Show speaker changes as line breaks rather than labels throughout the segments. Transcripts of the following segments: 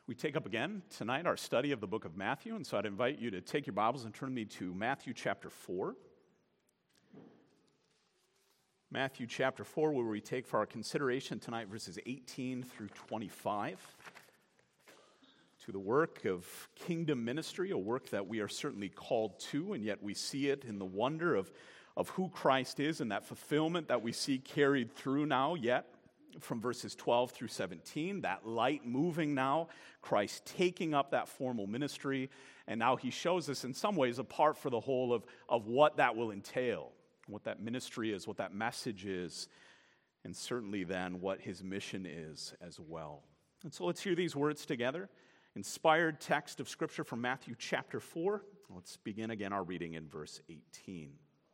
We take up again tonight our study of the book of Matthew, and so I'd invite you to take your Bibles and turn me to Matthew chapter 4. Matthew chapter 4, where we take for our consideration tonight verses 18 through 25. To the work of kingdom ministry, a work that we are certainly called to, and yet we see it in the wonder of who Christ is and that fulfillment that we see carried through now yet. From verses 12 through 17, that light moving now, Christ taking up that formal ministry, and now he shows us in some ways a part for the whole of what that will entail, what that ministry is, what that message is, and certainly then what his mission is as well. And so let's hear these words together. Inspired text of Scripture from Matthew chapter 4. Let's begin again our reading in verse 18.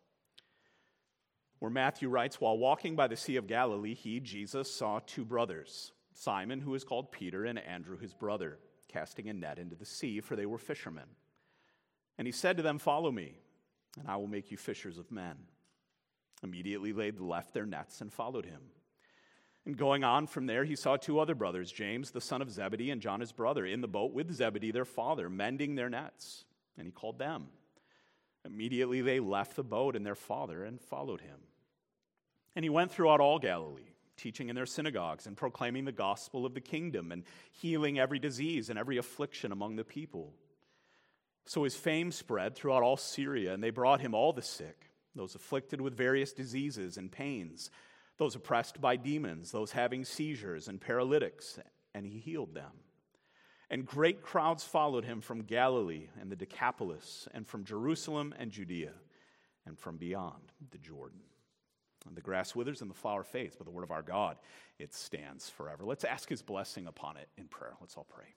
Where Matthew writes, while walking by the Sea of Galilee, he, Jesus, saw two brothers, Simon, who is called Peter, and Andrew, his brother, casting a net into the sea, for they were fishermen. And he said to them, follow me, and I will make you fishers of men. Immediately they left their nets and followed him. And going on from there, he saw two other brothers, James, the son of Zebedee, and John, his brother, in the boat with Zebedee, their father, mending their nets. And he called them. Immediately they left the boat and their father and followed him. And he went throughout all Galilee, teaching in their synagogues and proclaiming the gospel of the kingdom and healing every disease and every affliction among the people. So his fame spread throughout all Syria, and they brought him all the sick, those afflicted with various diseases and pains, those oppressed by demons, those having seizures and paralytics, and he healed them. And great crowds followed him from Galilee and the Decapolis, and from Jerusalem and Judea, and from beyond the Jordan. And the grass withers and the flower fades, but the word of our God, it stands forever. Let's ask his blessing upon it in prayer. Let's all pray.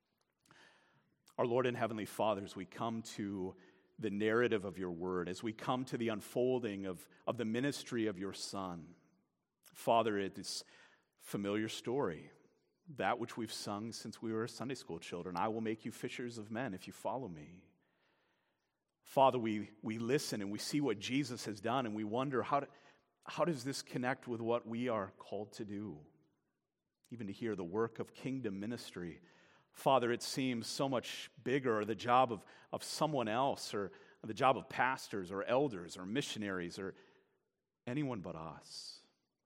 Our Lord and Heavenly Father, as we come to the narrative of your word, as we come to the unfolding of the ministry of your Son, Father, it is a familiar story, that which we've sung since we were Sunday school children. I will make you fishers of men if you follow me. Father, we listen and we see what Jesus has done, and we wonder, how does this connect with what we are called to do? Even to hear the work of kingdom ministry. Father, it seems so much bigger, or the job of someone else, or the job of pastors or elders or missionaries or anyone but us.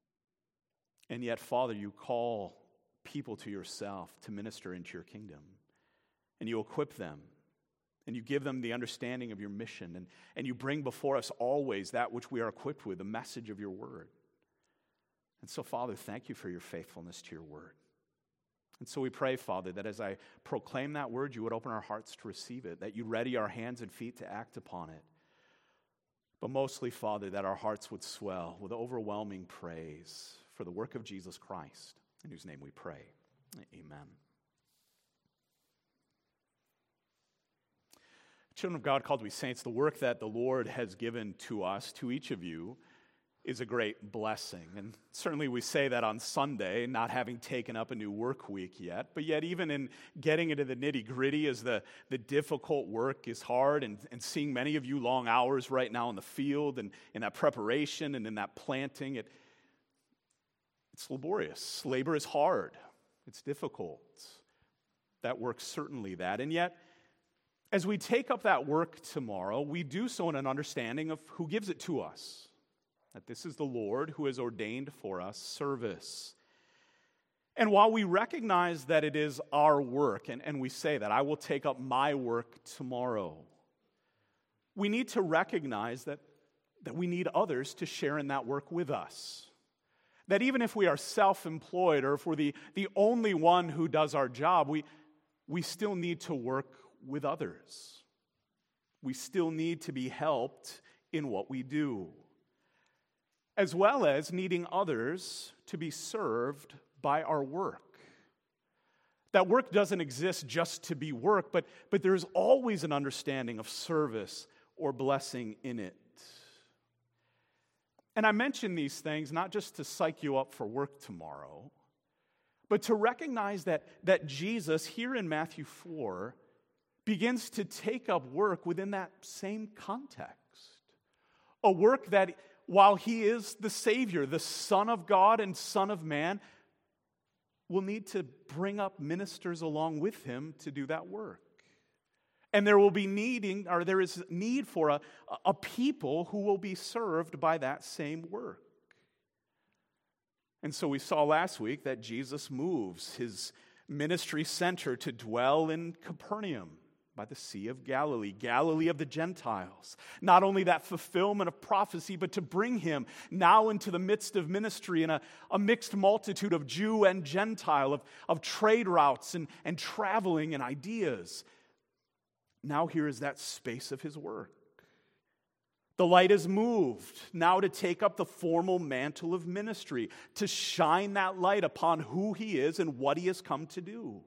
And yet, Father, you call people to yourself to minister into your kingdom. And you equip them. And you give them the understanding of your mission. And you bring before us always that which we are equipped with, the message of your word. And so, Father, thank you for your faithfulness to your word. And so we pray, Father, that as I proclaim that word, you would open our hearts to receive it, that you'd ready our hands and feet to act upon it. But mostly, Father, that our hearts would swell with overwhelming praise for the work of Jesus Christ, in whose name we pray. Amen. Children of God, called to be saints, the work that the Lord has given to us, to each of you, is a great blessing. And certainly we say that on Sunday, not having taken up a new work week yet. But yet even in getting into the nitty-gritty, as the difficult work is hard, and seeing many of you long hours right now in the field, and in that preparation and in that planting, it's laborious. Labor is hard. It's difficult. That work's certainly that. And yet, as we take up that work tomorrow, we do so in an understanding of who gives it to us. That this is the Lord who has ordained for us service. And while we recognize that it is our work, and we say that, I will take up my work tomorrow, we need to recognize that we need others to share in that work with us. That even if we are self-employed, or if we're the only one who does our job, we still need to work with others. We still need to be helped in what we do, as well as needing others to be served by our work. That work doesn't exist just to be work, but there's always an understanding of service or blessing in it. And I mention these things not just to psych you up for work tomorrow, but to recognize that Jesus, here in Matthew 4, begins to take up work within that same context. A work that, while he is the Savior, the Son of God and Son of Man, will need to bring up ministers along with him to do that work. And there is need for a people who will be served by that same work. And so we saw last week that Jesus moves his ministry center to dwell in Capernaum by the Sea of Galilee, Galilee of the Gentiles. Not only that fulfillment of prophecy, but to bring him now into the midst of ministry in a mixed multitude of Jew and Gentile, of trade routes and traveling and ideas. Now here is that space of his work. The light is moved now to take up the formal mantle of ministry, to shine that light upon who he is and what he has come to do.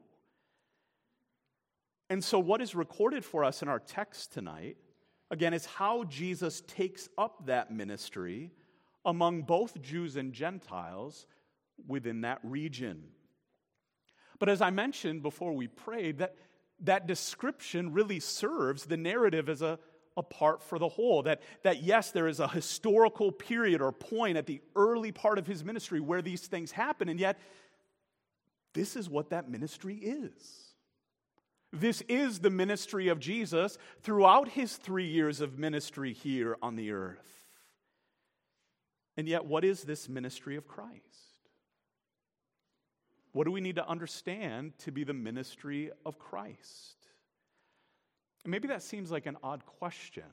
And so what is recorded for us in our text tonight, again, is how Jesus takes up that ministry among both Jews and Gentiles within that region. But as I mentioned before we prayed, that description really serves the narrative as a part for the whole. That yes, there is a historical period or point at the early part of his ministry where these things happen, and yet this is what that ministry is. This is the ministry of Jesus throughout his 3 years of ministry here on the earth. And yet, what is this ministry of Christ? What do we need to understand to be the ministry of Christ? And maybe that seems like an odd question,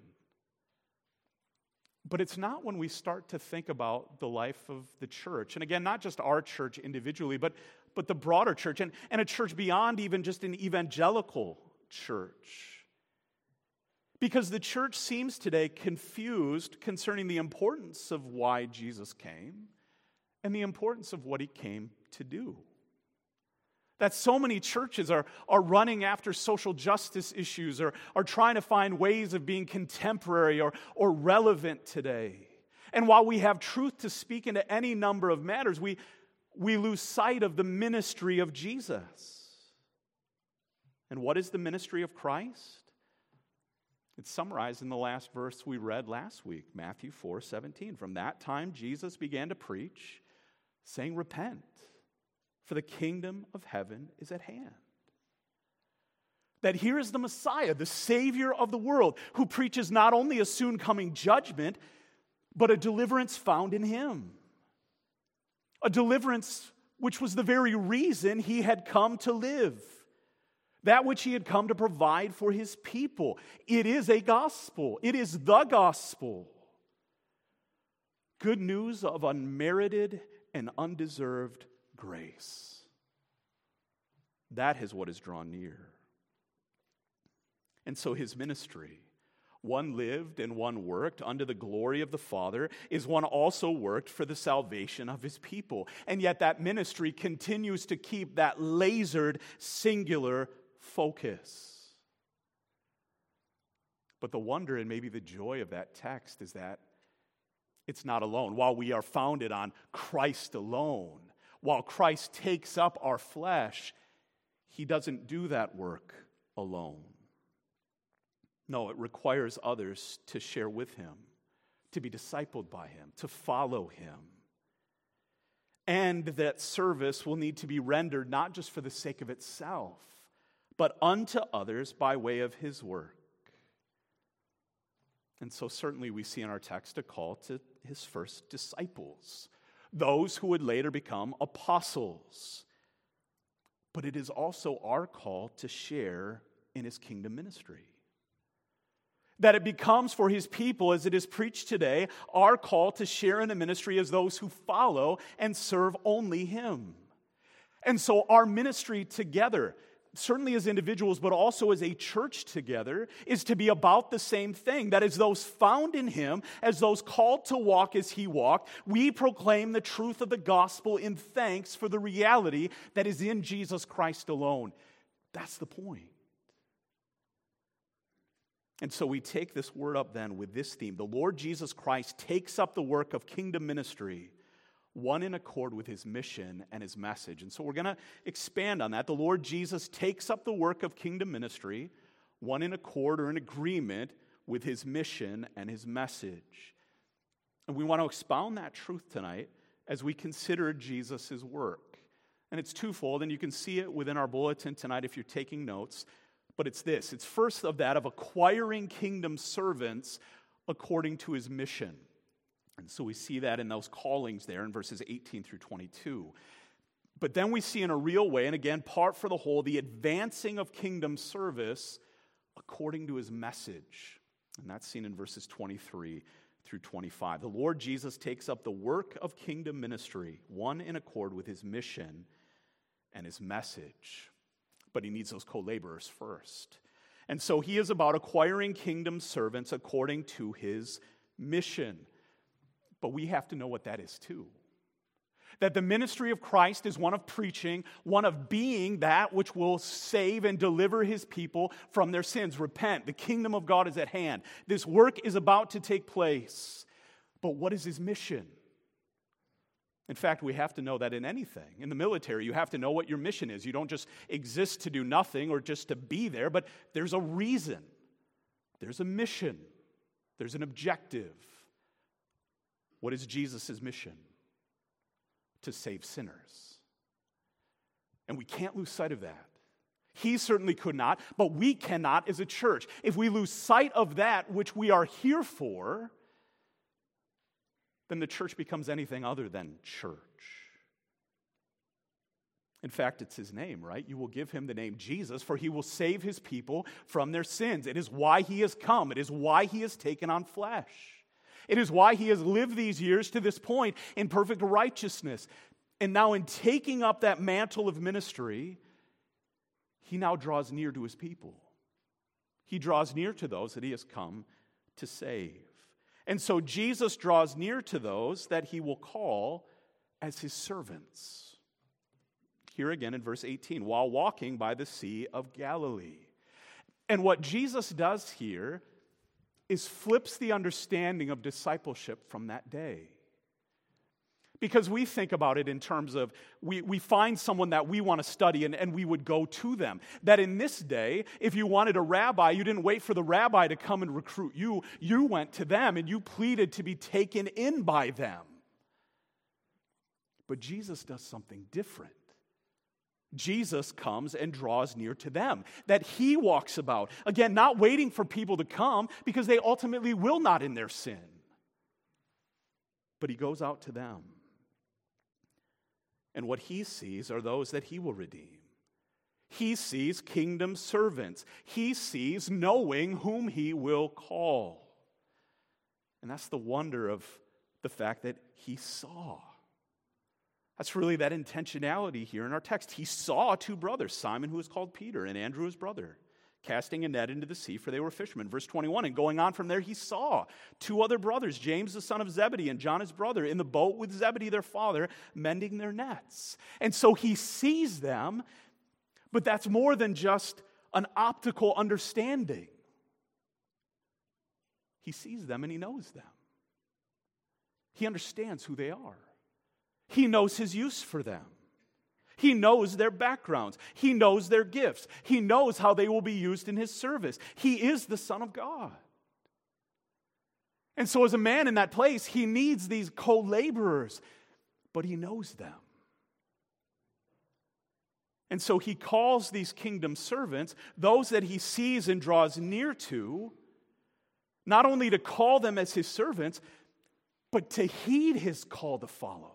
but it's not when we start to think about the life of the church. And again, not just our church individually, but the broader church, and a church beyond even just an evangelical church. Because the church seems today confused concerning the importance of why Jesus came and the importance of what he came to do. That so many churches are running after social justice issues or are trying to find ways of being contemporary or relevant today. And while we have truth to speak into any number of matters, we lose sight of the ministry of Jesus. And what is the ministry of Christ? It's summarized in the last verse we read last week, Matthew 4:17. From that time, Jesus began to preach, saying, "Repent, for the kingdom of heaven is at hand." That here is the Messiah, the Savior of the world, who preaches not only a soon coming judgment, but a deliverance found in him. A deliverance which was the very reason he had come to live. That which he had come to provide for his people. It is a gospel. It is the gospel. Good news of unmerited and undeserved grace. That is what is drawn near. And so his ministry, one lived and one worked unto the glory of the Father, is one also worked for the salvation of his people. And yet that ministry continues to keep that lasered, singular focus. But the wonder and maybe the joy of that text is that it's not alone. While we are founded on Christ alone, while Christ takes up our flesh, he doesn't do that work alone. No, it requires others to share with him, to be discipled by him, to follow him. And that service will need to be rendered not just for the sake of itself, but unto others by way of his work. And so certainly we see in our text a call to his first disciples, those who would later become apostles. But it is also our call to share in his kingdom ministry. That it becomes for his people, as it is preached today, our call to share in the ministry as those who follow and serve only him. And so our ministry together, certainly as individuals, but also as a church together, is to be about the same thing. That is, those found in him, as those called to walk as he walked, we proclaim the truth of the gospel in thanks for the reality that is in Jesus Christ alone. That's the point. And so we take this word up then with this theme. The Lord Jesus Christ takes up the work of kingdom ministry, one in accord with his mission and his message. And so we're going to expand on that. The Lord Jesus takes up the work of kingdom ministry, one in accord or in agreement with his mission and his message. And we want to expound that truth tonight as we consider Jesus' work. And it's twofold, and you can see it within our bulletin tonight if you're taking notes. But it's this. It's first of that of acquiring kingdom servants according to his mission. And so we see that in those callings there in verses 18 through 22. But then we see in a real way, and again, part for the whole, the advancing of kingdom service according to his message. And that's seen in verses 23 through 25. The Lord Jesus takes up the work of kingdom ministry, one in accord with his mission and his message. But he needs those co-laborers first. And so he is about acquiring kingdom servants according to his mission. But we have to know what that is too. That the ministry of Christ is one of preaching, one of being that which will save and deliver his people from their sins. Repent, the kingdom of God is at hand. This work is about to take place. But what is his mission? In fact, we have to know that in anything. In the military, you have to know what your mission is. You don't just exist to do nothing or just to be there, but there's a reason. There's a mission. There's an objective. What is Jesus' mission? To save sinners. And we can't lose sight of that. He certainly could not, but we cannot as a church. If we lose sight of that which we are here for, then the church becomes anything other than church. In fact, it's his name, right? You will give him the name Jesus, for he will save his people from their sins. It is why he has come. It is why he has taken on flesh. It is why he has lived these years to this point in perfect righteousness. And now in taking up that mantle of ministry, he now draws near to his people. He draws near to those that he has come to save. And so Jesus draws near to those that he will call as his servants. Here again in verse 18, while walking by the Sea of Galilee. And what Jesus does here is flips the understanding of discipleship from that day. Because we think about it in terms of, we find someone that we want to study and we would go to them. That in this day, if you wanted a rabbi, you didn't wait for the rabbi to come and recruit you. You went to them and you pleaded to be taken in by them. But Jesus does something different. Jesus comes and draws near to them, that he walks about. Again, not waiting for people to come because they ultimately will not in their sin. But he goes out to them. And what he sees are those that he will redeem. He sees kingdom servants. He sees knowing whom he will call. And that's the wonder of the fact that he saw. That's really that intentionality here in our text. He saw two brothers, Simon, who is called Peter, and Andrew, his brother, casting a net into the sea, for they were fishermen. Verse 21, and going on from there, he saw two other brothers, James, the son of Zebedee, and John, his brother, in the boat with Zebedee, their father, mending their nets. And so he sees them, but that's more than just an optical understanding. He sees them and he knows them. He understands who they are. He knows his use for them. He knows their backgrounds. He knows their gifts. He knows how they will be used in his service. He is the Son of God. And so as a man in that place, he needs these co-laborers, but he knows them. And so he calls these kingdom servants, those that he sees and draws near to, not only to call them as his servants, but to heed his call to follow.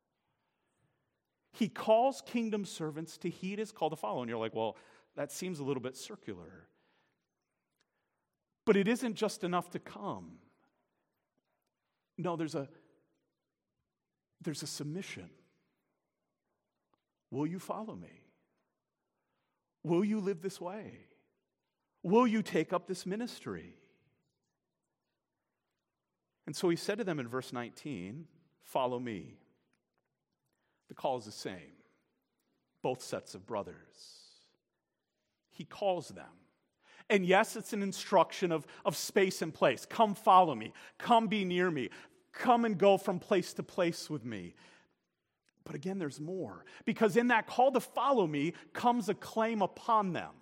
He calls kingdom servants to heed his call to follow. And you're like, well, that seems a little bit circular. But it isn't just enough to come. No, there's a submission. Will you follow me? Will you live this way? Will you take up this ministry? And so he said to them in verse 19, follow me. The call is the same. Both sets of brothers. He calls them. And yes, it's an instruction of space and place. Come follow me. Come be near me. Come and go from place to place with me. But again, there's more. Because in that call to follow me comes a claim upon them.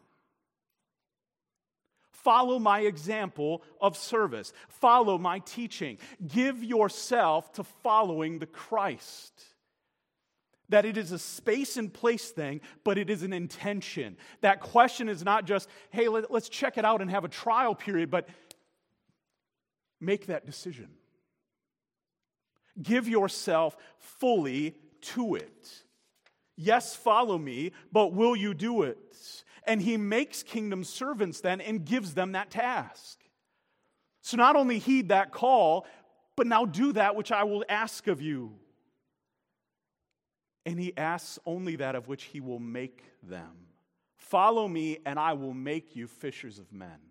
Follow my example of service. Follow my teaching. Give yourself to following the Christ. That it is a space and place thing, but it is an intention. That question is not just, hey, let's check it out and have a trial period, but make that decision. Give yourself fully to it. Yes, follow me, but will you do it? And he makes kingdom servants then and gives them that task. So not only heed that call, but now do that which I will ask of you. And he asks only that of which he will make them. Follow me, and I will make you fishers of men.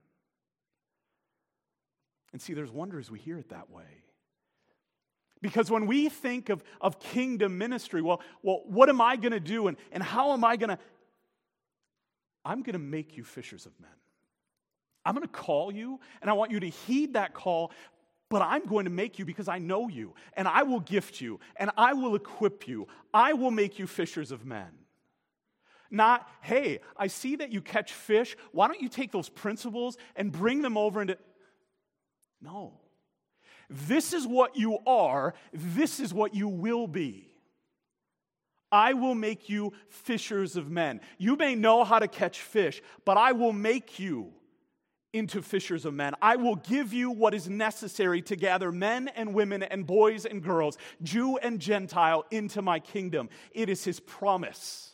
And see, there's wonder as we hear it that way. Because when we think of kingdom ministry, well, what am I going to do, and how am I going to? I'm going to make you fishers of men. I'm going to call you, and I want you to heed that call, but I'm going to make you because I know you, and I will gift you, and I will equip you. I will make you fishers of men. Not, hey, I see that you catch fish. Why don't you take those principles and bring them over into... No. This is what you are. This is what you will be. I will make you fishers of men. You may know how to catch fish, but I will make you into fishers of men. I will give you what is necessary to gather men and women and boys and girls, Jew and Gentile, into my kingdom. It is his promise.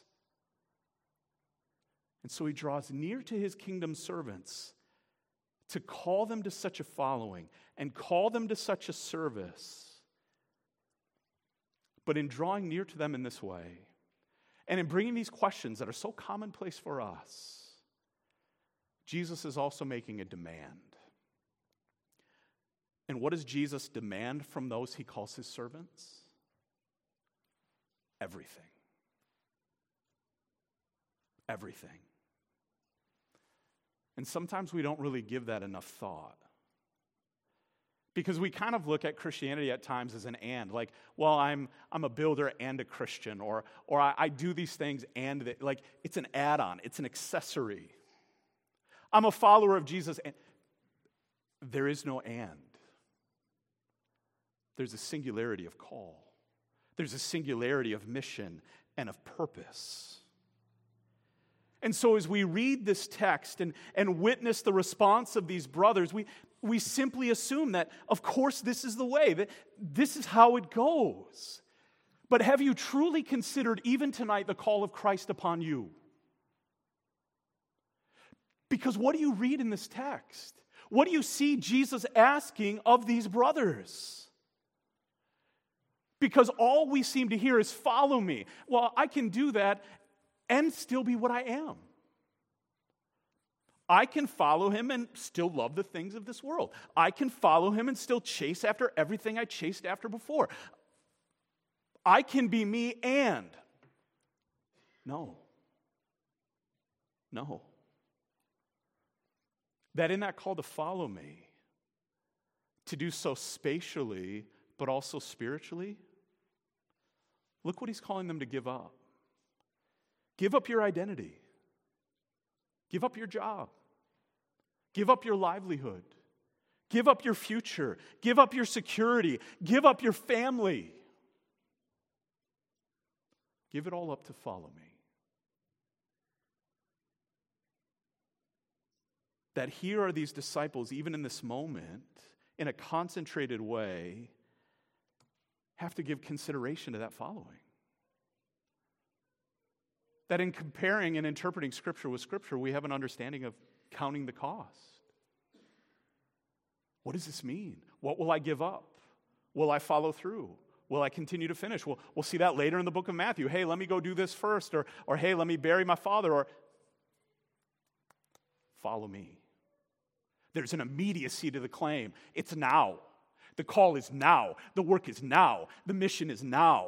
And so he draws near to his kingdom servants to call them to such a following and call them to such a service. But in drawing near to them in this way, and in bringing these questions that are so commonplace for us, Jesus is also making a demand. And what does Jesus demand from those he calls his servants? Everything. Everything. And sometimes we don't really give that enough thought. Because we kind of look at Christianity at times as an and, like, well, I'm a builder and a Christian, or I do these things and, like, it's an add-on, it's an accessory. I'm a follower of Jesus, and there is no and. There's a singularity of call. There's a singularity of mission and of purpose. And so as we read this text and witness the response of these brothers, we simply assume that, of course, this is the way, that this is how it goes. But have you truly considered, even tonight, the call of Christ upon you? Because what do you read in this text? What do you see Jesus asking of these brothers? Because all we seem to hear is, follow me. Well, I can do that and still be what I am. I can follow him and still love the things of this world. I can follow him and still chase after everything I chased after before. I can be me and. No. That in that call to follow me, to do so spatially, but also spiritually, look what he's calling them to give up. Give up your identity. Give up your job. Give up your livelihood. Give up your future. Give up your security. Give up your family. Give it all up to follow me. That here are these disciples, even in this moment, in a concentrated way, have to give consideration to that following. That in comparing and interpreting Scripture with Scripture, we have an understanding of counting the cost. What does this mean? What will I give up? Will I follow through? Will I continue to finish? We'll see that later in the book of Matthew. Hey, let me go do this first, or hey, let me bury my father, or follow me. There's an immediacy to the claim. It's now. The call is now. The work is now. The mission is now.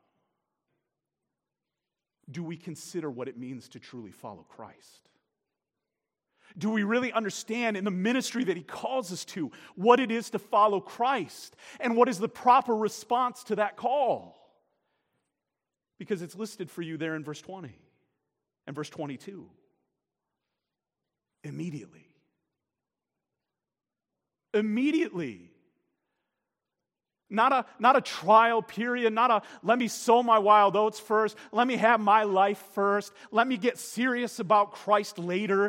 Do we consider what it means to truly follow Christ? Do we really understand in the ministry that he calls us to what it is to follow Christ and what is the proper response to that call? Because it's listed for you there in verse 20 and verse 22. Immediately. Immediately. Not a trial period, not a let me sow my wild oats first, let me have my life first, let me get serious about Christ later.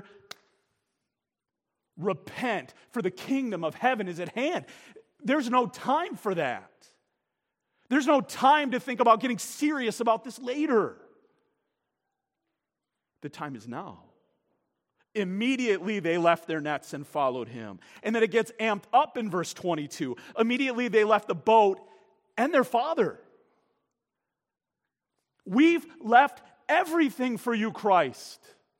Repent, for the kingdom of heaven is at hand. There's no time for that. There's no time to think about getting serious about this later. The time is now. Immediately they left their nets and followed him. And then it gets amped up in verse 22. Immediately they left the boat and their father. We've left everything for you, Christ.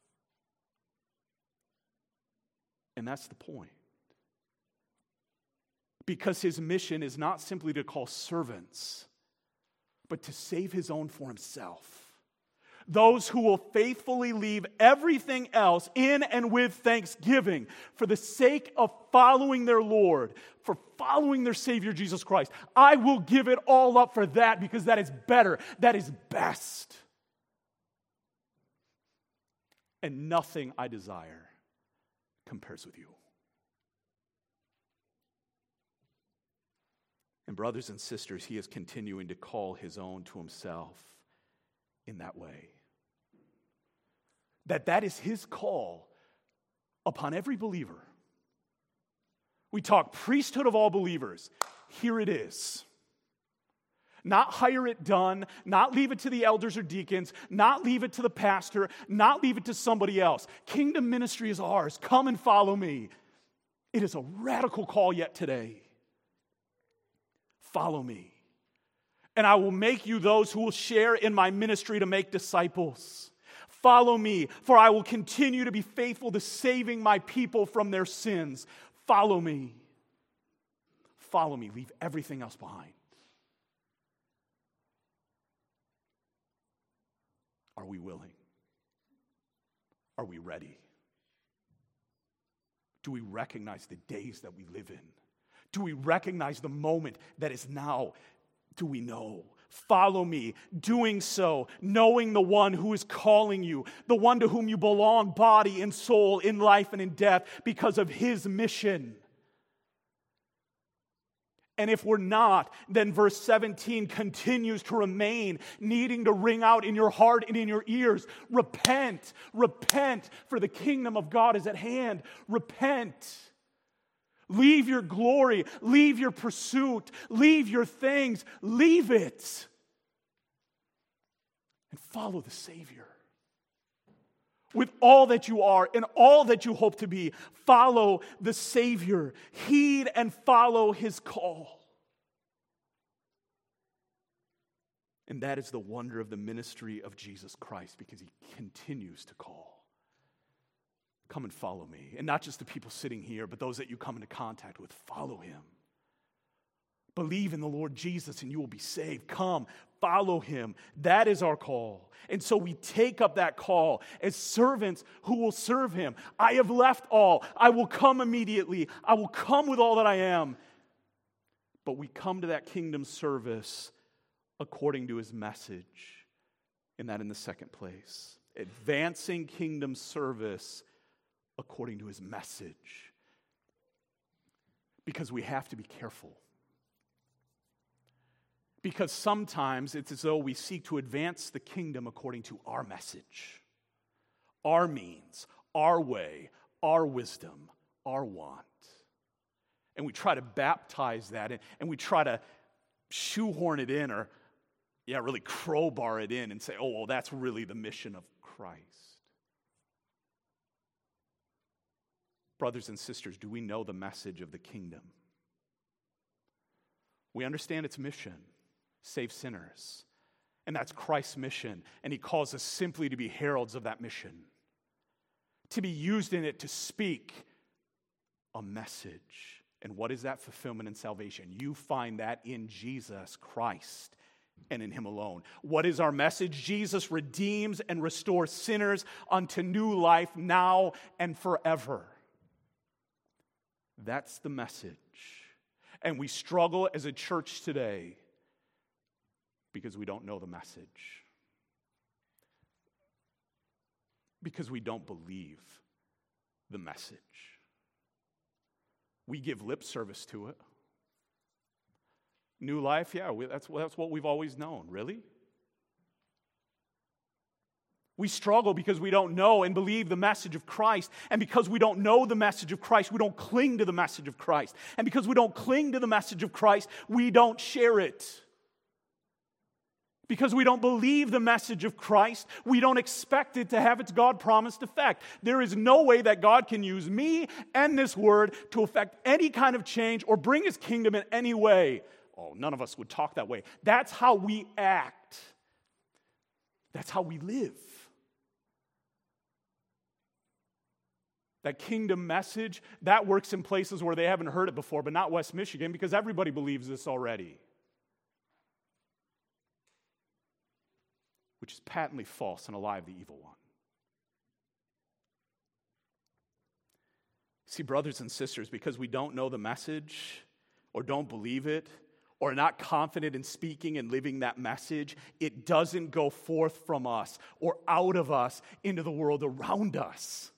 And that's the point. Because his mission is not simply to call servants, but to save his own for himself. Those who will faithfully leave everything else in and with thanksgiving for the sake of following their Lord, for following their Savior Jesus Christ. I will give it all up for that because that is better, that is best. And nothing I desire compares with you. And brothers and sisters, he is continuing to call his own to himself in that way. That is his call upon every believer. We talk priesthood of all believers. Here it is. Not hire it done, not leave it to the elders or deacons, not leave it to the pastor, not leave it to somebody else. Kingdom ministry is ours. Come and follow me. It is a radical call yet today. Follow me, and I will make you those who will share in my ministry to make disciples. Follow me, for I will continue to be faithful to saving my people from their sins. Follow me. Follow me. Leave everything else behind. Are we willing? Are we ready? Do we recognize the days that we live in? Do we recognize the moment that is now? Do we know? Follow me, doing so, knowing the one who is calling you, the one to whom you belong, body and soul, in life and in death, because of his mission. And if we're not, then verse 17 continues to remain, needing to ring out in your heart and in your ears. Repent, repent, for the kingdom of God is at hand. Repent. Leave your glory, leave your pursuit, leave your things, leave it. And follow the Savior. With all that you are and all that you hope to be, follow the Savior. Heed and follow his call. And that is the wonder of the ministry of Jesus Christ, because he continues to call. Come and follow me. And not just the people sitting here, but those that you come into contact with. Follow him. Believe in the Lord Jesus and you will be saved. Come, follow him. That is our call. And so we take up that call as servants who will serve him. I have left all. I will come immediately. I will come with all that I am. But we come to that kingdom service according to his message. And that in the second place. Advancing kingdom service according to his message. Because we have to be careful. Because sometimes it's as though we seek to advance the kingdom according to our message, our means, our way, our wisdom, our want. And we try to baptize that and we try to shoehorn it in or, really crowbar it in and say, oh, well, that's really the mission of Christ. Brothers and sisters, do we know the message of the kingdom? We understand its mission, save sinners. And that's Christ's mission. And he calls us simply to be heralds of that mission, to be used in it to speak a message. And what is that fulfillment and salvation? You find that in Jesus Christ and in him alone. What is our message? Jesus redeems and restores sinners unto new life now and forever. That's the message. And we struggle as a church today because we don't know the message. Because we don't believe the message. We give lip service to it. New life? Yeah, that's what we've always known. Really? We struggle because we don't know and believe the message of Christ. And because we don't know the message of Christ, we don't cling to the message of Christ. And because we don't cling to the message of Christ, we don't share it. Because we don't believe the message of Christ, we don't expect it to have its God-promised effect. There is no way that God can use me and this word to affect any kind of change or bring His kingdom in any way. Oh, none of us would talk that way. That's how we act. That's how we live. That kingdom message, that works in places where they haven't heard it before, but not West Michigan, because everybody believes this already. Which is patently false and a lie of the evil one. See, brothers and sisters, because we don't know the message or don't believe it or are not confident in speaking and living that message, it doesn't go forth from us or out of us into the world around us.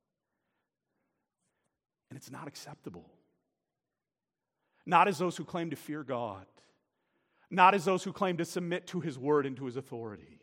And it's not acceptable. Not as those who claim to fear God. Not as those who claim to submit to His word and to His authority.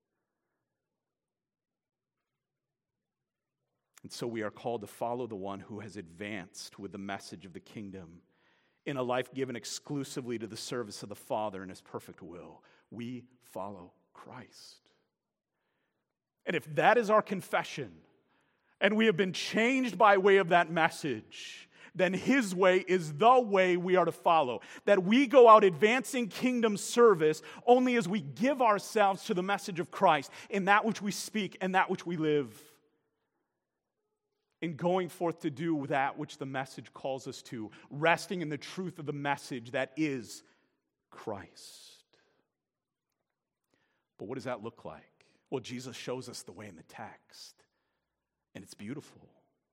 And so we are called to follow the one who has advanced with the message of the kingdom in a life given exclusively to the service of the Father in His perfect will. We follow Christ. And if that is our confession, and we have been changed by way of that message, then His way is the way we are to follow. That we go out advancing kingdom service only as we give ourselves to the message of Christ in that which we speak and that which we live. In going forth to do that which the message calls us to, resting in the truth of the message that is Christ. But what does that look like? Well, Jesus shows us the way in the text. And it's beautiful.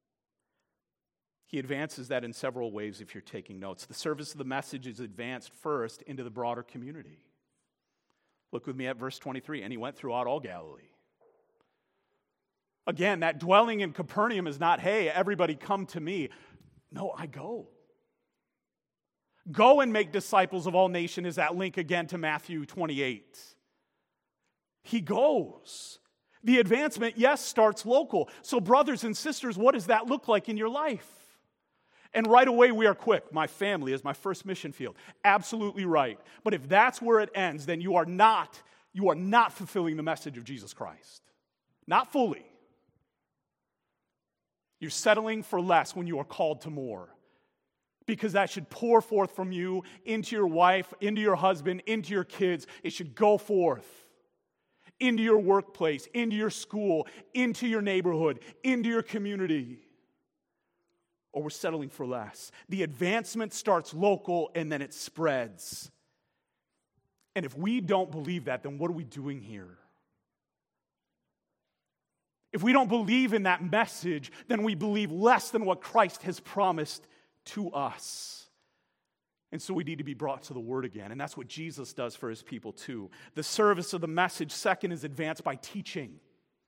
He advances that in several ways if you're taking notes. The service of the message is advanced first into the broader community. Look with me at verse 23. And He went throughout all Galilee. Again, that dwelling in Capernaum is not, hey, everybody come to me. No, I go. Go and make disciples of all nations is that link again to Matthew 28. He goes. The advancement, yes, starts local. So brothers and sisters, what does that look like in your life? And right away we are quick. My family is my first mission field. Absolutely right. But if that's where it ends, then you are not fulfilling the message of Jesus Christ. Not fully. You're settling for less when you are called to more. Because that should pour forth from you into your wife, into your husband, into your kids. It should go forth. Into your workplace, into your school, into your neighborhood, into your community. Or we're settling for less. The advancement starts local and then it spreads. And if we don't believe that, then what are we doing here? If we don't believe in that message, then we believe less than what Christ has promised to us. And so we need to be brought to the Word again. And that's what Jesus does for His people too. The service of the message, second, is advanced by teaching.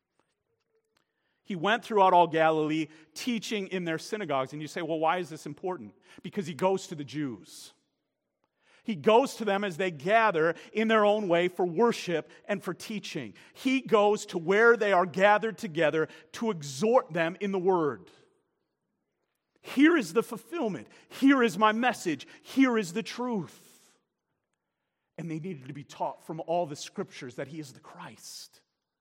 He went throughout all Galilee, teaching in their synagogues. And you say, well, why is this important? Because He goes to the Jews. He goes to them as they gather in their own way for worship and for teaching. He goes to where they are gathered together to exhort them in the Word. Here is the fulfillment. Here is my message. Here is the truth. And they needed to be taught from all the scriptures that He is the Christ.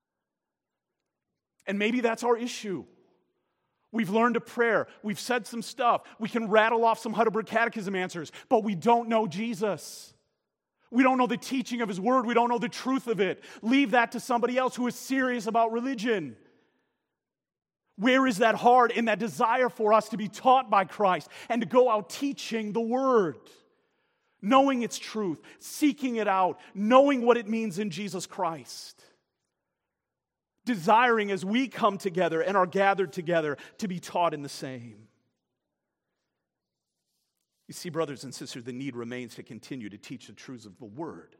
And maybe that's our issue. We've learned a prayer. We've said some stuff. We can rattle off some Heidelberg Catechism answers, but we don't know Jesus. We don't know the teaching of His Word. We don't know the truth of it. Leave that to somebody else who is serious about religion. Where is that heart and that desire for us to be taught by Christ and to go out teaching the Word? Knowing its truth, seeking it out, knowing what it means in Jesus Christ. Desiring as we come together and are gathered together to be taught in the same. You see, brothers and sisters, the need remains to continue to teach the truths of the Word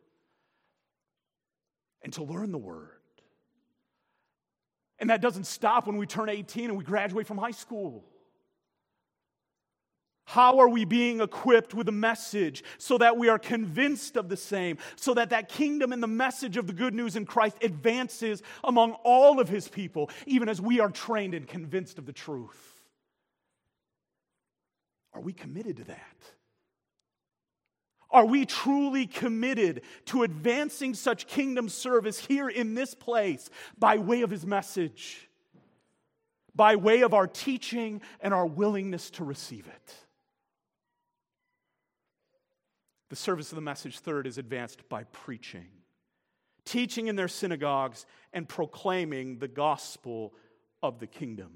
and to learn the Word. And that doesn't stop when we turn 18 and we graduate from high school. How are we being equipped with the message so that we are convinced of the same, so that that kingdom and the message of the good news in Christ advances among all of his people, even as we are trained and convinced of the truth? Are we committed to that? Are we truly committed to advancing such kingdom service here in this place by way of his message, by way of our teaching and our willingness to receive it? The service of the message, third, is advanced by preaching, teaching in their synagogues and proclaiming the gospel of the kingdom.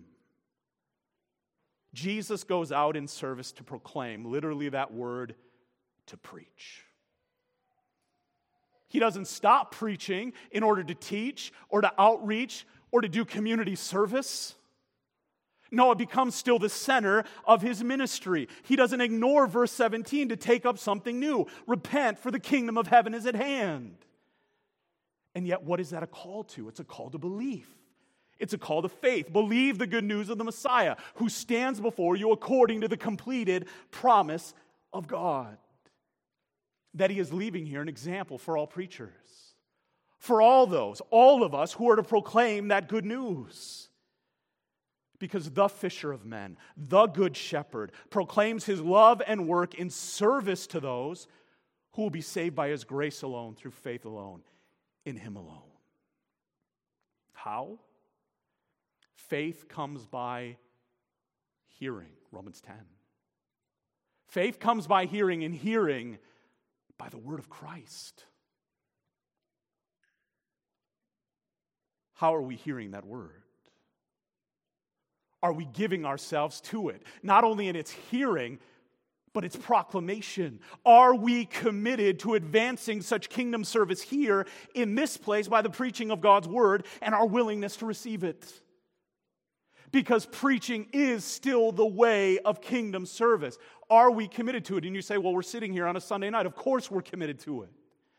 Jesus goes out in service to proclaim, literally that word, to preach. He doesn't stop preaching in order to teach or to outreach or to do community service. No, it becomes still the center of his ministry. He doesn't ignore verse 17 to take up something new. Repent, for the kingdom of heaven is at hand. And yet, what is that a call to? It's a call to belief. It's a call to faith. Believe the good news of the Messiah, who stands before you according to the completed promise of God. That he is leaving here an example for all preachers. For all of us who are to proclaim that good news. Because the fisher of men, the good shepherd, proclaims his love and work in service to those who will be saved by his grace alone, through faith alone, in him alone. How? Faith comes by hearing, Romans 10. Faith comes by hearing, and hearing by the word of Christ. How are we hearing that word? Are we giving ourselves to it? Not only in its hearing, but its proclamation. Are we committed to advancing such kingdom service here in this place by the preaching of God's word and our willingness to receive it? Because preaching is still the way of kingdom service. Are we committed to it? And you say, well, we're sitting here on a Sunday night. Of course we're committed to it.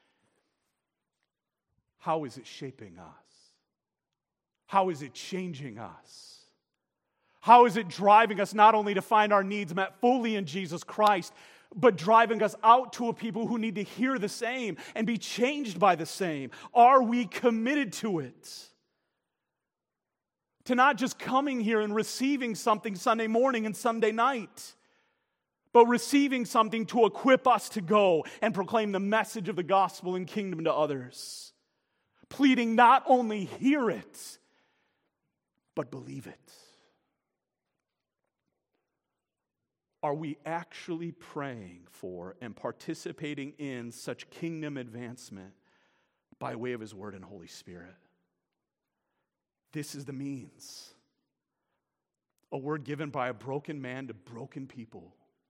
How is it shaping us? How is it changing us? How is it driving us not only to find our needs met fully in Jesus Christ, but driving us out to a people who need to hear the same and be changed by the same? Are we committed to it? To not just coming here and receiving something Sunday morning and Sunday night, but receiving something to equip us to go and proclaim the message of the gospel and kingdom to others. Pleading not only hear it, but believe it. Are we actually praying for and participating in such kingdom advancement by way of his word and Holy Spirit? This is the means. A word given by a broken man to broken people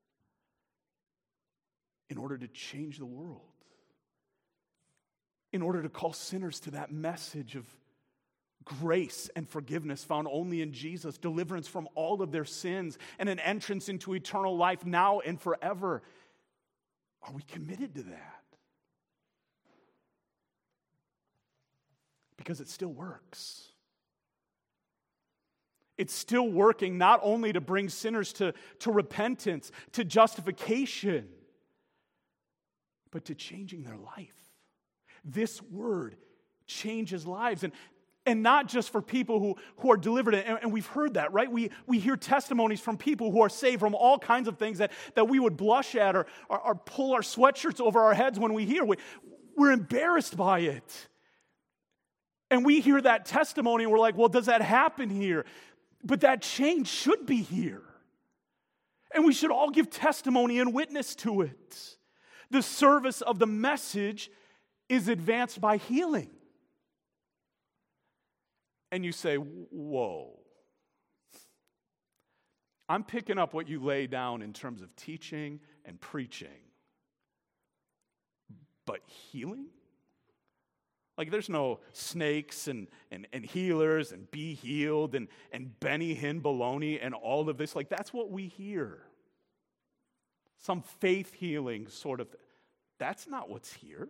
in order to change the world. In order to call sinners to that message of grace and forgiveness found only in Jesus, deliverance from all of their sins, and an entrance into eternal life now and forever. Are we committed to that? Because it still works. It's still working not only to bring sinners to repentance, to justification, but to changing their life. This word changes lives. And not just for people who are delivered, and we've heard that, right? We hear testimonies from people who are saved from all kinds of things that we would blush at or pull our sweatshirts over our heads when we hear. We're embarrassed by it. And we hear that testimony and we're like, well, does that happen here? But that change should be here. And we should all give testimony and witness to it. The service of the message is advanced by healing. And you say, whoa. I'm picking up what you lay down in terms of teaching and preaching. But healing? Like there's no snakes and healers and be healed and Benny Hinn baloney and all of this. Like that's what we hear. Some faith healing sort of. That's not what's here.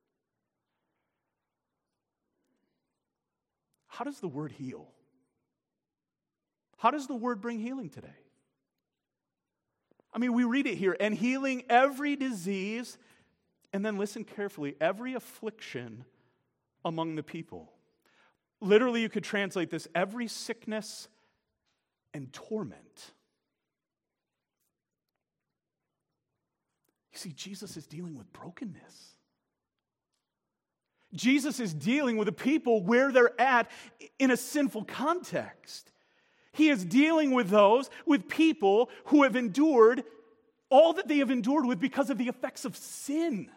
How does the word heal? How does the word bring healing today? I mean, we read it here, and healing every disease, and then listen carefully, every affliction among the people. Literally, you could translate this, every sickness and torment. You see, Jesus is dealing with brokenness. Jesus is dealing with the people where they're at in a sinful context. He is dealing with with people who have endured all that they have endured with because of the effects of sin.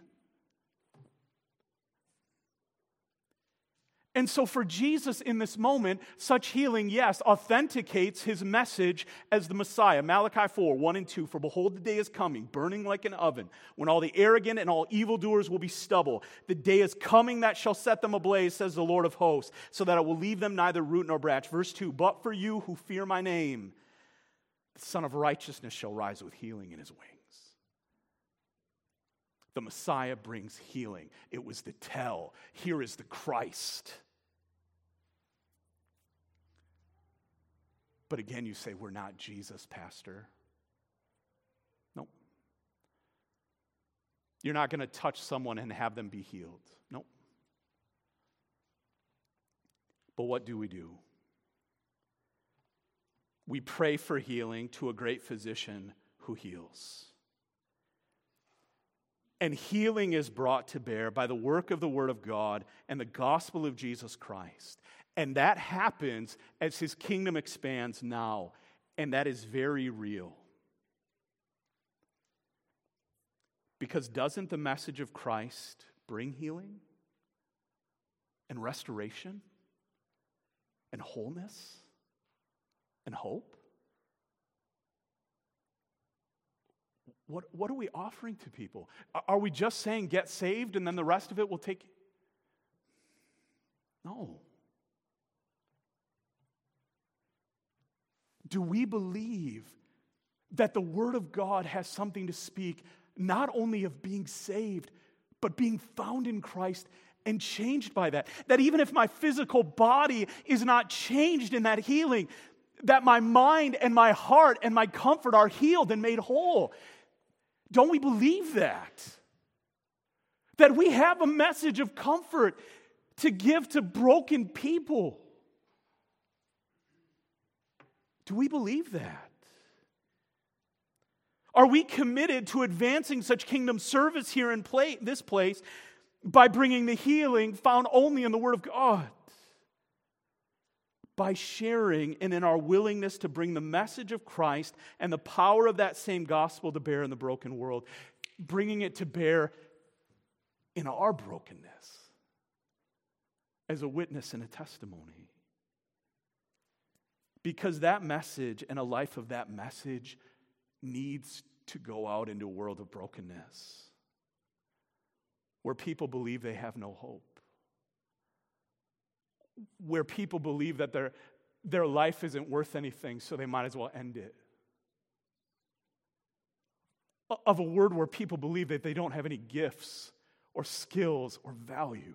And so for Jesus in this moment, such healing, yes, authenticates his message as the Messiah. Malachi 4, 1 and 2, for behold, the day is coming, burning like an oven, when all the arrogant and all evildoers will be stubble. The day is coming that shall set them ablaze, says the Lord of hosts, so that it will leave them neither root nor branch. Verse 2, but for you who fear my name, the Son of Righteousness shall rise with healing in his wings. The Messiah brings healing. It was the tell. Here is the Christ. But again, you say, we're not Jesus, Pastor. Nope. You're not going to touch someone and have them be healed. Nope. But what do? We pray for healing to a great physician who heals. And healing is brought to bear by the work of the Word of God and the gospel of Jesus Christ. And that happens as his kingdom expands now. And that is very real. Because doesn't the message of Christ bring healing and restoration and wholeness and hope? What are we offering to people? Are we just saying get saved and then the rest of it will take? No. Do we believe that the Word of God has something to speak, not only of being saved, but being found in Christ and changed by that? That even if my physical body is not changed in that healing, that my mind and my heart and my comfort are healed and made whole. Don't we believe that? That we have a message of comfort to give to broken people. Do we believe that? Are we committed to advancing such kingdom service here in this place by bringing the healing found only in the Word of God? By sharing and in our willingness to bring the message of Christ and the power of that same gospel to bear in the broken world, bringing it to bear in our brokenness as a witness and a testimony. Because that message and a life of that message needs to go out into a world of brokenness where people believe they have no hope. Where people believe that their life isn't worth anything, so they might as well end it. Of a word where people believe that they don't have any gifts or skills or value.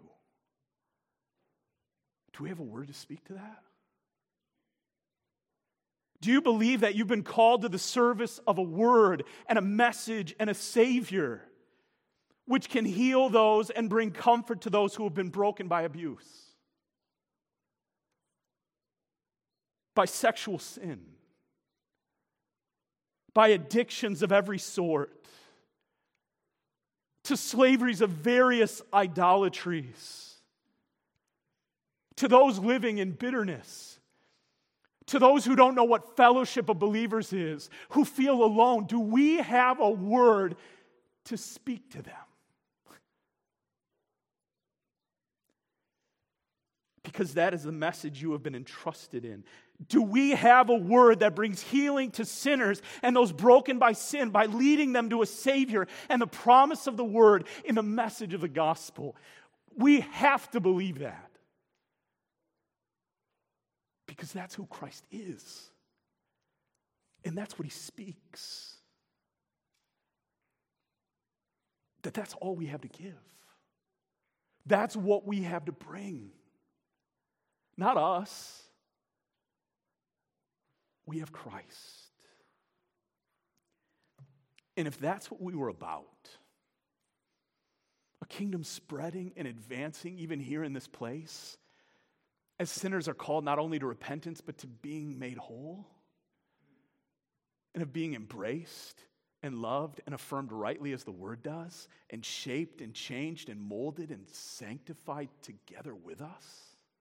Do we have a word to speak to that? Do you believe that you've been called to the service of a word and a message and a Savior which can heal those and bring comfort to those who have been broken by abuse? By sexual sin, by addictions of every sort, to slaveries of various idolatries, to those living in bitterness, to those who don't know what fellowship of believers is, who feel alone. Do we have a word to speak to them? Because that is the message you have been entrusted in. Do we have a word that brings healing to sinners and those broken by sin by leading them to a Savior and the promise of the word in the message of the gospel? We have to believe that. Because that's who Christ is. And that's what he speaks. That's all we have to give. That's what we have to bring. Not us. We have Christ. And if that's what we were about, a kingdom spreading and advancing even here in this place, as sinners are called not only to repentance, but to being made whole, and of being embraced and loved and affirmed rightly as the Word does, and shaped and changed and molded and sanctified together with us.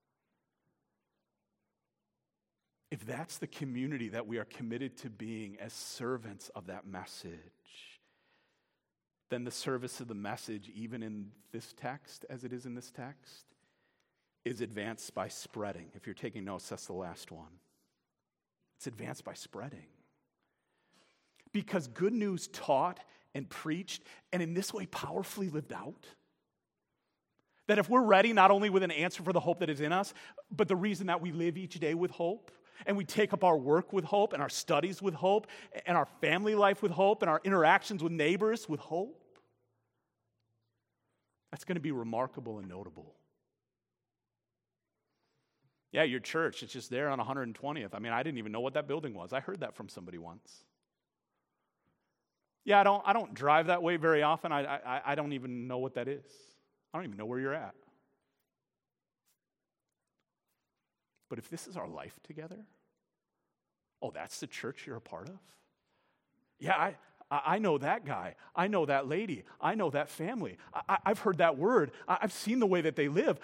If that's the community that we are committed to being as servants of that message, then the service of the message, even in this text, as it is in this text, is advanced by spreading. If you're taking notes, that's the last one. It's advanced by spreading. Because good news taught and preached, and in this way powerfully lived out, that if we're ready not only with an answer for the hope that is in us, but the reason that we live each day with hope, and we take up our work with hope, and our studies with hope, and our family life with hope, and our interactions with neighbors with hope, that's going to be remarkable and notable. Yeah, your church, it's just there on 120th. I mean, I didn't even know what that building was. I heard that from somebody once. Yeah, I don't drive that way very often. I don't even know what that is. I don't even know where you're at. But if this is our life together, oh, that's the church you're a part of? Yeah, I know that guy. I know that lady. I know that family. I've heard that word. I've seen the way that they live.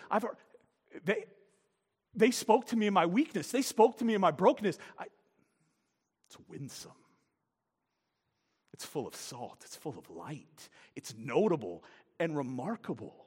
They spoke to me in my weakness. They spoke to me in my brokenness. It's winsome. It's full of salt. It's full of light. It's notable and remarkable.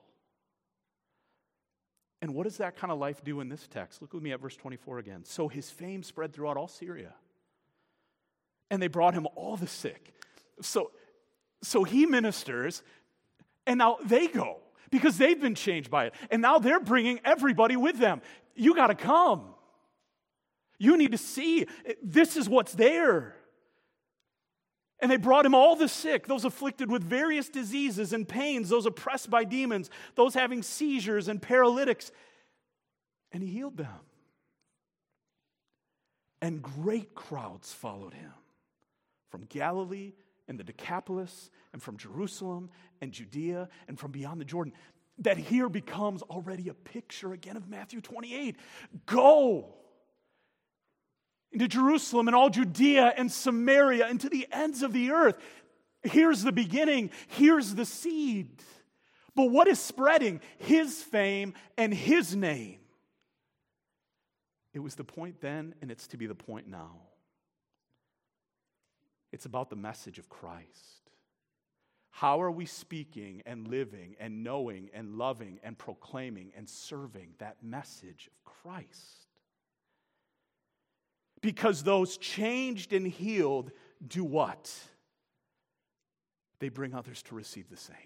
And what does that kind of life do in this text? Look with me at verse 24 again. So his fame spread throughout all Syria, and they brought him all the sick. So he ministers, and now they go because they've been changed by it. And now they're bringing everybody with them. You got to come. You need to see. This is what's there. And they brought him all the sick, those afflicted with various diseases and pains, those oppressed by demons, those having seizures and paralytics. And he healed them. And great crowds followed him from Galilee and the Decapolis and from Jerusalem and Judea and from beyond the Jordan. That here becomes already a picture again of Matthew 28. Go into Jerusalem and all Judea and Samaria and to the ends of the earth. Here's the beginning. Here's the seed. But what is spreading? His fame and his name. It was the point then, and it's to be the point now. It's about the message of Christ. How are we speaking and living and knowing and loving and proclaiming and serving that message of Christ? Because those changed and healed do what? They bring others to receive the same.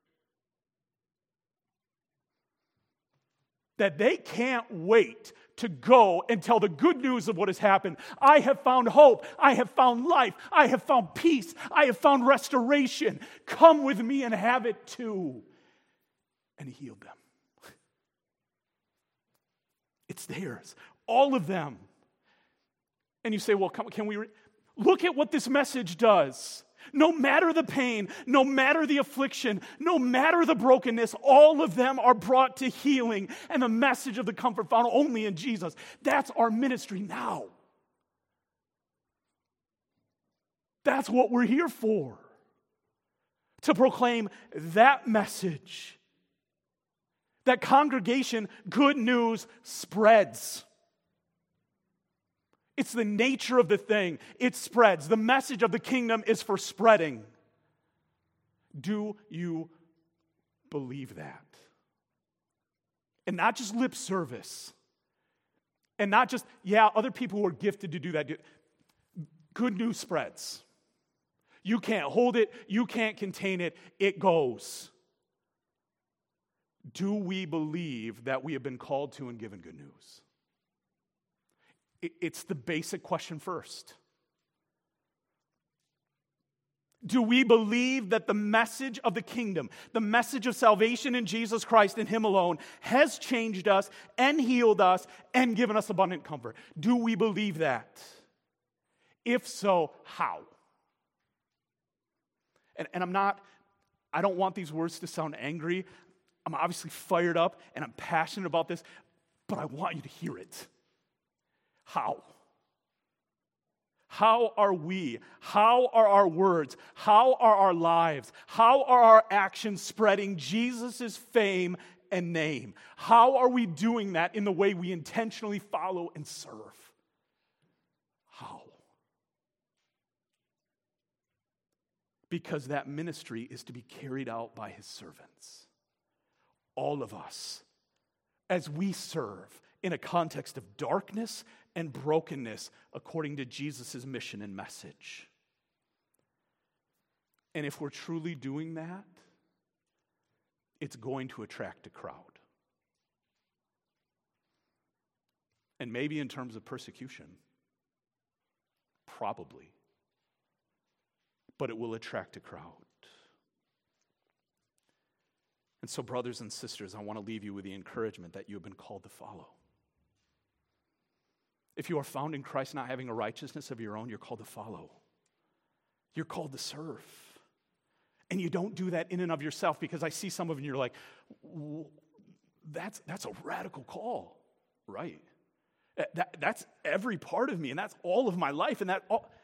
That they can't wait to go and tell the good news of what has happened. I have found hope. I have found life. I have found peace. I have found restoration. Come with me and have it too. And he healed them. It's theirs. All of them. And you say, well, can we look at what this message does? No matter the pain, no matter the affliction, no matter the brokenness, all of them are brought to healing and the message of the comfort found only in Jesus. That's our ministry now. That's what we're here for. To proclaim that message. That congregation, good news spreads. It's the nature of the thing. It spreads. The message of the kingdom is for spreading. Do you believe that? And not just lip service. And not just, other people who are gifted to do that. Good news spreads. You can't hold it. You can't contain it. It goes. Do we believe that we have been called to and given good news? It's the basic question first. Do we believe that the message of the kingdom, the message of salvation in Jesus Christ and Him alone, has changed us and healed us and given us abundant comfort? Do we believe that? If so, how? And I don't want these words to sound angry. I'm obviously fired up and I'm passionate about this, but I want you to hear it. How? How are we? How are our words? How are our lives? How are our actions spreading Jesus' fame and name? How are we doing that in the way we intentionally follow and serve? How? Because that ministry is to be carried out by his servants. All of us, as we serve in a context of darkness and brokenness according to Jesus' mission and message. And if we're truly doing that, it's going to attract a crowd. And maybe in terms of persecution, probably. But it will attract a crowd. And so, brothers and sisters, I want to leave you with the encouragement that you have been called to follow. If you are found in Christ not having a righteousness of your own, you're called to follow. You're called to serve. And you don't do that in and of yourself, because I see some of you and you're like, that's a radical call, right? That's every part of me, and that's all of my life, and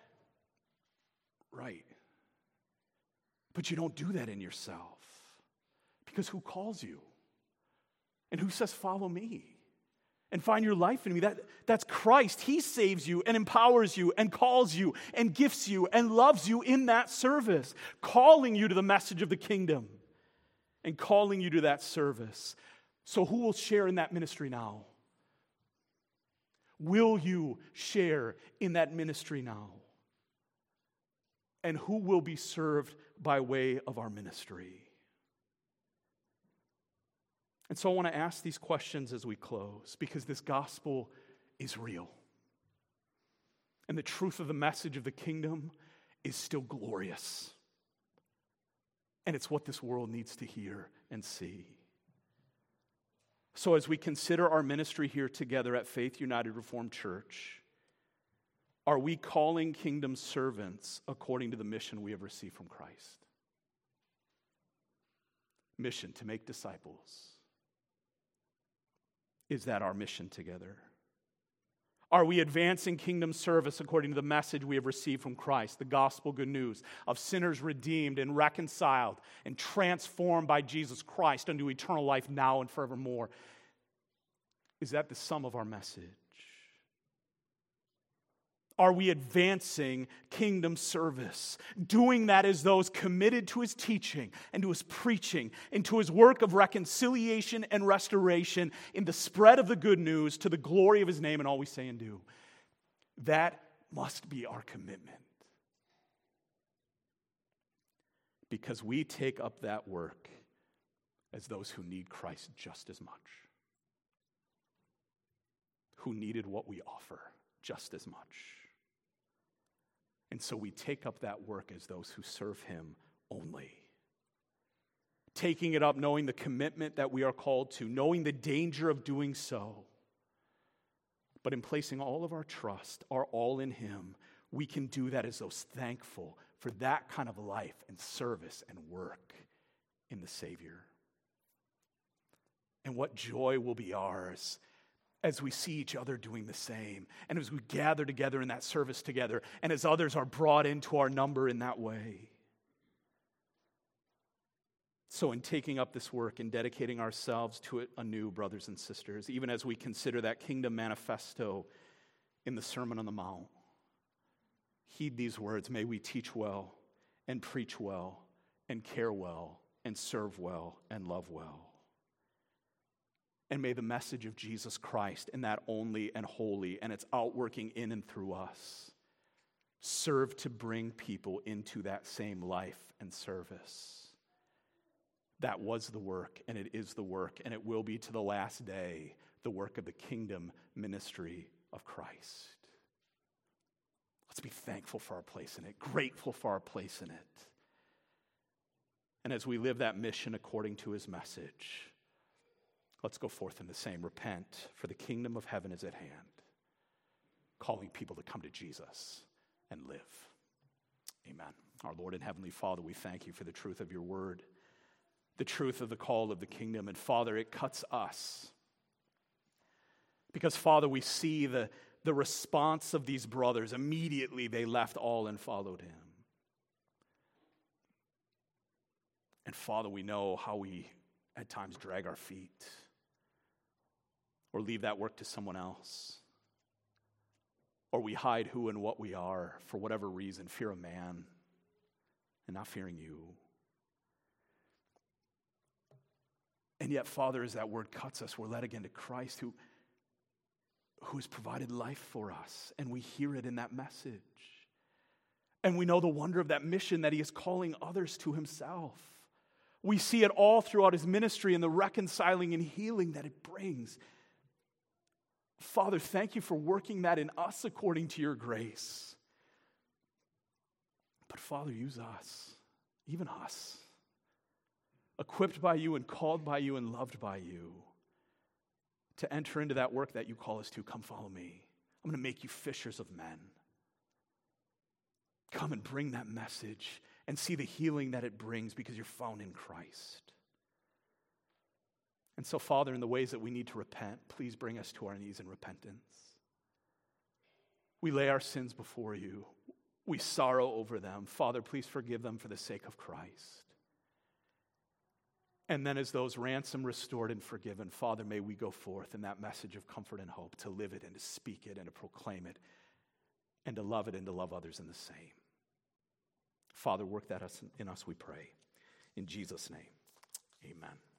right. But you don't do that in yourself, because who calls you? And who says, follow me? And find your life in me. That's Christ. He saves you and empowers you and calls you and gifts you and loves you in that service, calling you to the message of the kingdom and calling you to that service. So who will share in that ministry now? Will you share in that ministry now? And who will be served by way of our ministry? And so I want to ask these questions as we close, because this gospel is real. And the truth of the message of the kingdom is still glorious. And it's what this world needs to hear and see. So as we consider our ministry here together at Faith United Reformed Church, are we calling kingdom servants according to the mission we have received from Christ? Mission to make disciples. Is that our mission together? Are we advancing kingdom service according to the message we have received from Christ, the gospel good news of sinners redeemed and reconciled and transformed by Jesus Christ unto eternal life now and forevermore? Is that the sum of our message? Are we advancing kingdom service? Doing that as those committed to his teaching and to his preaching and to his work of reconciliation and restoration in the spread of the good news to the glory of his name and all we say and do. That must be our commitment. Because we take up that work as those who need Christ just as much. Who needed what we offer just as much. And so we take up that work as those who serve him only. Taking it up knowing the commitment that we are called to, knowing the danger of doing so. But in placing all of our trust, our all in him, we can do that as those thankful for that kind of life and service and work in the Savior. And what joy will be ours as we see each other doing the same, and as we gather together in that service together, and as others are brought into our number in that way. So in taking up this work and dedicating ourselves to it anew, brothers and sisters, even as we consider that kingdom manifesto in the Sermon on the Mount, heed these words: may we teach well, and preach well, and care well, and serve well, and love well. And may the message of Jesus Christ, and that only and holy, and its outworking in and through us, serve to bring people into that same life and service. That was the work, and it is the work, and it will be to the last day the work of the kingdom ministry of Christ. Let's be thankful for our place in it, grateful for our place in it. And as we live that mission according to his message, let's go forth in the same. Repent, for the kingdom of heaven is at hand, calling people to come to Jesus and live. Amen. Our Lord and Heavenly Father, we thank you for the truth of your word, the truth of the call of the kingdom. And Father, it cuts us. Because, Father, we see the response of these brothers. Immediately they left all and followed him. And Father, we know how we at times drag our feet or leave that work to someone else. Or we hide who and what we are for whatever reason, fear of man and not fearing you. And yet, Father, as that word cuts us, we're led again to Christ who has provided life for us. And we hear it in that message. And we know the wonder of that mission that he is calling others to himself. We see it all throughout his ministry and the reconciling and healing that it brings. Father, thank you for working that in us according to your grace. But Father, use us, even us, equipped by you and called by you and loved by you, to enter into that work that you call us to. Come follow me. I'm going to make you fishers of men. Come and bring that message and see the healing that it brings because you're found in Christ. And so, Father, in the ways that we need to repent, please bring us to our knees in repentance. We lay our sins before you. We sorrow over them. Father, please forgive them for the sake of Christ. And then as those ransomed, restored, and forgiven, Father, may we go forth in that message of comfort and hope to live it and to speak it and to proclaim it and to love it and to love others in the same. Father, work that in us, we pray. In Jesus' name, amen.